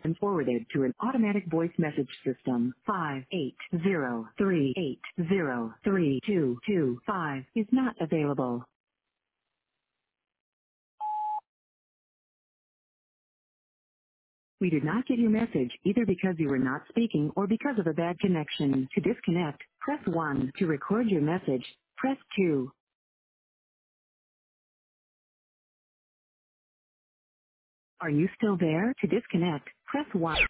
and forwarded to an automatic voice message system. 58038033225 is not available. We did not get your message either because you were not speaking or because of a bad connection. To disconnect, press 1. To record your message, press 2. Are you still there? To disconnect, press 1.